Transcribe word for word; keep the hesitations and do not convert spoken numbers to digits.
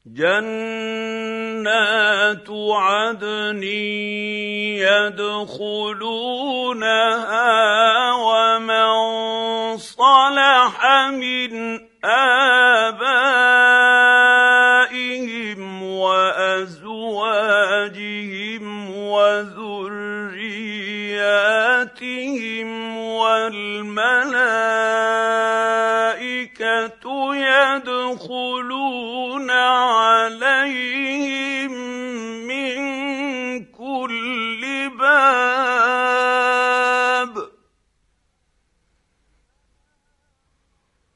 جنات عدن يدخلونها ومن صلح من آبائهم وأزواجهم وذرياتهم والملائكة يدخلون عليهم